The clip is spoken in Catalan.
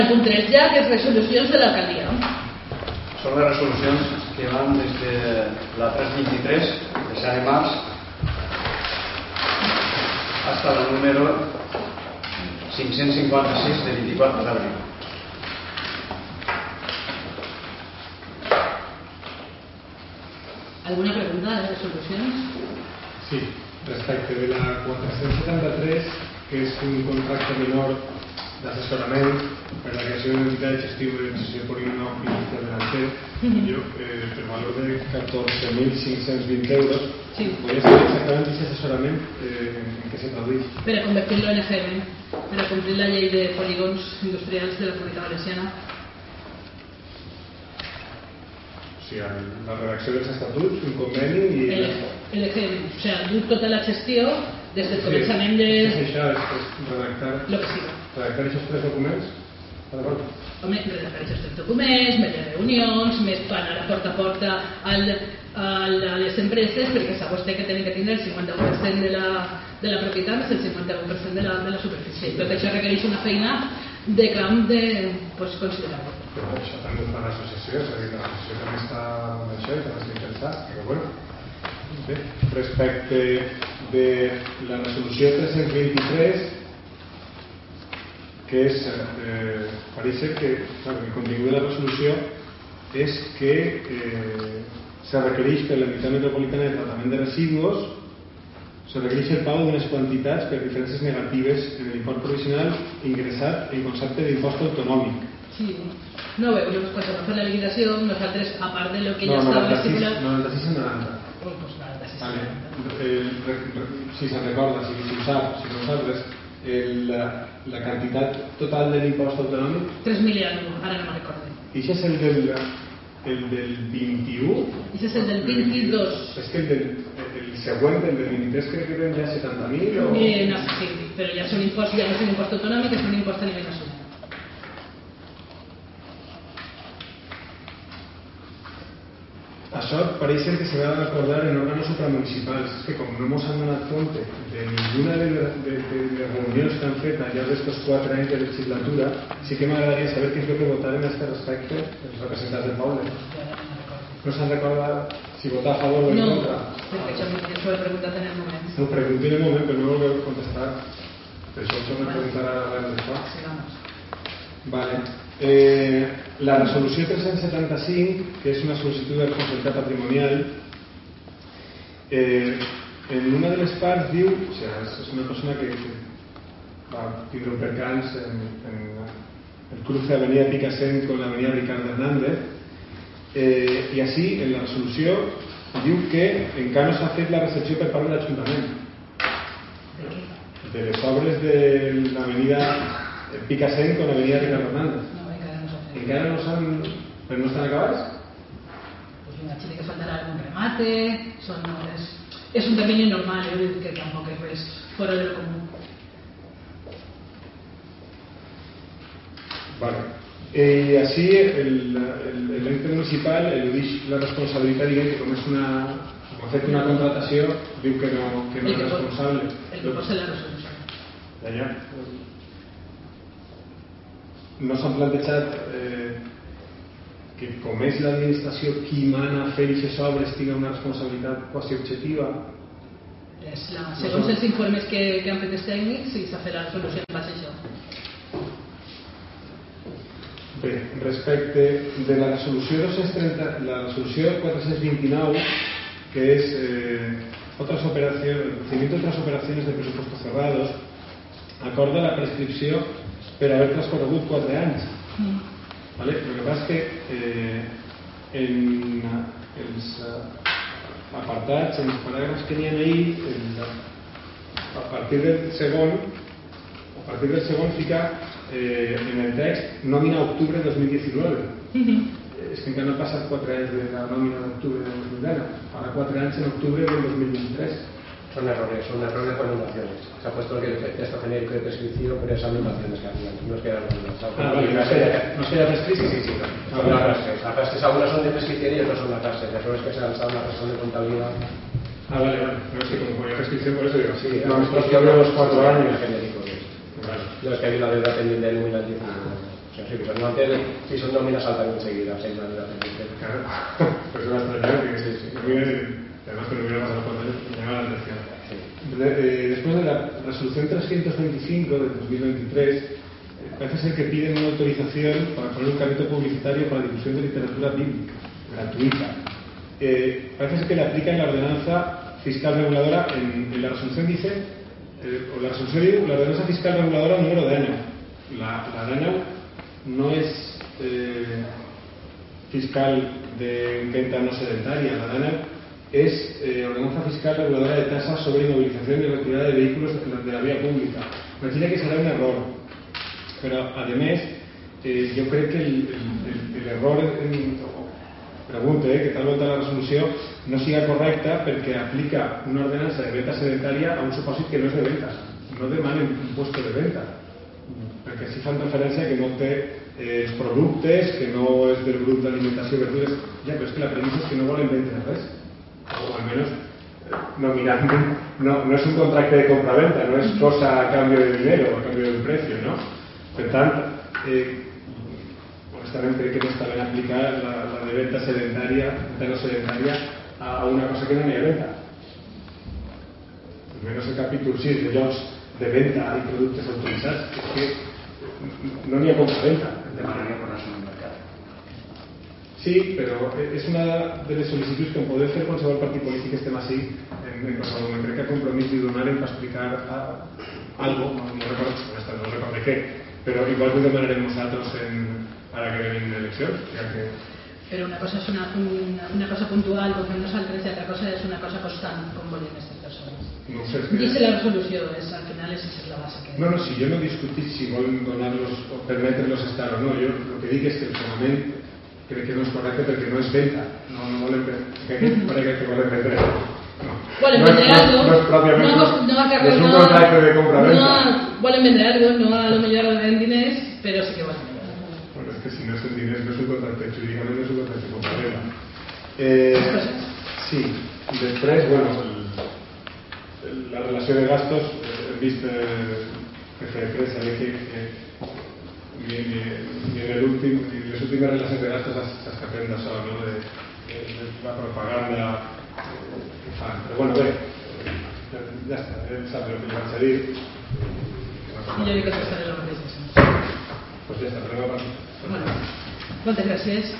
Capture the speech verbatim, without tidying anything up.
El punt tres ja, que és resolucions de l'alcaldia. Són les resolucions que van des de la tres vint-i-tres de set de març fins a la número cinc-cents cinquanta-sis de vint-i-quatre d'abril. Alguna pregunta de les resolucions? Sí, respecte de la quatre-cents setanta-tres, que és un contracte menor d'assessorament per la creació d'una entitat de gestió de gestió polígono industrial delanter, jo, eh, per valor de catorze mil cinc-cents vint euros, sí. Podria saber exactament aquest assessorament eh, en què se tradueix. Per a convertir-lo en F M, per a complir la llei de polígons industrials de la Comunitat Valenciana. O sigui, la redacció dels estatuts, un conveni i... El, el F M, o sigui, dur tota la gestió des del sí, començament de... Sí, això és, és redactar... Lo que siga. Redactar aquests tres documents? Home, redactar aquests tres documents, més les reunions, més anar a porta a porta al, al, a les empreses, perquè sap vostè que tenen que tindre el cinquanta-u per cent de la, de la propietat més el cinquanta-u per cent de la, de la superfície. Tot això requereix una feina de camp de, pues, considerable. Però això també ho fa l'associació, és a dir, l'associació també està amb això i també està interessat, però bueno. Bé, respecte de la resolució tres-cents vint-i-tres, que és, eh, pareix que clar, el contingut de la resolució és que eh, se requereix per l'Entitat Metropolitana de Tratament de Residus se requereix el pago d'unes quantitats per diferències negatives en l'import provisional ingressat en concepte d'impost autonòmic. Sí. No, bé, doncs, quan vam fer la liquidació, nosaltres, a part de lo que no, ja no, estava estipulat... No, noranta-sis i noranta. Oh, pues noranta-sis. Vale. Eh, si se'n recorda, si, si ho sap, si no ho sap res, el, la, la quantitat total de l'impost autonòmic... tres mil euros, ara no me'n recordo. I això és el del, el del vint-i-u? I això és el del vint-i-dos. És que el, del, el següent, el del vint-i-tres, crec que eren ja setanta mil o... Eh, no, sí, però ja, són impost, ja no és un impost autonòmic, és un impost a nivell nacional. Això pareix que se va a acordar en órganos supramunicipals. Es que com no hemos donat compte de ninguna de les de, de, de reunions que han fet al llarg d'estos quatre anys de legislatura, sí que m'agradaria saber què és el que votaren a aquest respecte els representants del poble. No se'n recorda si votar a favor o en no, contra? No, perquè això m'ho he preguntat en el moment. No, pregunté en el moment, però no ho voleu contestar. Per això us ho vale. preguntar ara a la resposta. Sí, vamos. Vale. Eh, la resolució tres-cents setanta-cinc, que és una sol·licitud de responsabilitat patrimonial, eh, en una de les parts diu, o sigui, és una persona que, que va tindre un percans en, en el cruce Avenida Picassent con l'Avenida Ricardo Hernández, eh, i així en la resolució diu que encara no s'ha fet la recepció per part de l'Ajuntament de les obres de l'Avenida Picassent con l'Avenida Ricardo Hernández. Encara no s'han... però no estan acabats? Pues una xile que faltarà algun remate, són hores... És un termini normal, eh? Que tampoc és res fora de lo comú. Vale. Eh, així l'ente municipal eludix la responsabilitat, diguem que com és una... com ha fet una contratació, diu que no, que no és responsable. El que posa la resolució. Ja, ja. No s'han plantejat eh, que com és l'administració qui mana a fer aquestes obres tinga una responsabilitat quasi objectiva? És la, segons els informes que, que han fet els tècnics, sí, s'ha fet la resolució en base a això. Bé, respecte de la resolució dos-cents trenta, la resolució quatre-cents vint-i-nou, que és eh, otras operaciones, el procedimiento de otras operaciones de presupuestos cerrados, acorda la prescripció per haver transcorregut quatre anys. Mm. Vale? El que passa és que eh, en els uh, apartats, en els paràgrafs que n'hi ha ahí, el, a partir del segon, a partir del segon fica eh, en el text nòmina octubre de dos mil diecinueve. Mm-hmm. És que encara no ha passat quatre anys de la nòmina d'octubre de dos mil deu, farà quatre anys en octubre del dos mil vint-i-tres. Son errores, son errores por anulaciones. Se ha puesto el texto genérico de prescripción, pero es anulaciones que hacían, no es que eran anulaciones. Ah, vale, no es que haya prescrito. Sí, sí, sí. Son las arrastres. Arrastres, algunas son de prescripción y otras son arrastres. Errores que se han estado en la razón de contabilidad. Ah, vale, vale. No es que como ponía prescripción, por eso digo. Sí, no, prescripción de los cuatro años. Vale. Yo es que hay una deuda pendiente de nómina diecinueve. O sea, sí, que son nóminas, si son nóminas saltan enseguida, seis nóminas pendientes. Claro, pues es una extraña que sí, sí. Además que no hubiera pasado cuando me llama la atención. Sí. De, eh, después de la resolución trescientos veinticinco de dos mil veintitrés, eh, parece ser que piden una autorización para poner un carrito publicitario para la difusión de literatura bíblica, gratuita. Eh, parece ser que le aplican la ordenanza fiscal reguladora, en, en la resolución dice, eh, o la resolución dice, la ordenanza fiscal reguladora número de año. La, la de año no es eh, fiscal de venta no sedentaria, la de año es eh, ordenanza fiscal reguladora de tasas sobre inmovilización y retirada de vehículos de la vía pública. Me parece que será un error, pero además eh, yo creo que el, el, el error en, pregunto, eh, que tal volta la resolució no siga correcta perquè aplica una ordenança de venda sedentària a un supòsit que no és de venda, no demanen un puesto de venda, perquè si fan referència que no té eh, els productes, que no és del grup d'alimentació i verdures, ja, però és que la premissa és que no volen vendre res, o almenys eh, no mirant, no, no és un contracte de compra-venta, no és cosa a canvi de dinero, a canvi d'un precio, no? Per tant, eh, honestament crec que no està ben aplicar la, la de venta sedentària, venta no sedentària, a una cosa que no n'hi ha venta. Almenys el capítol sis de llocs de venta i productes autoritzats és que no n'hi ha compra-venta. Demanaria posar-se en el mercat. Sí, però és una de les sol·licituds que em podem fer qualsevol partit polític que estem així en, en qualsevol moment. Crec que a compromís li donarem per explicar a, algo, no, no recordo, no recordo què, però igual ho demanarem nosaltres en, ara que venim eleccions, ja que... Però una cosa és una, una, una cosa puntual, com fem nosaltres, i altra cosa és una cosa constant, com volen aquestes persones. No sé, que... Dice la resolució, és, al final és, és la base que... No, no, si jo no discutit si volen donar-los o permetre-los estar o no, jo el que dic és que el fonament crec que no és correcte perquè no és venda, no, no volen vendre, que aquí parece que volen vendre. No. Volen no vendre es, algo, no es propiamente, no, no, no, no es un contrato de compra-venta. No, volen vendre algo, no a lo mejor en diners, però sí que volen vendre. Bueno, es que si no es en diners no es un contracte, jurídicament no és un contracte de compra-venta. Eh, sí, després, bueno, el, la relació de gastos, hem vist eh, que fer pressa que, que ni, ni, ni en l'últim, ni en les últimes relacions de gastos s'escapen d'això, no? De, de, de la propaganda eh, que fan. Però bueno, bé, ja, ja està, ell sap el que li vaig a dir. I jo dic que estaré la mateixa. Pues ja està, però no. Bueno, moltes gràcies.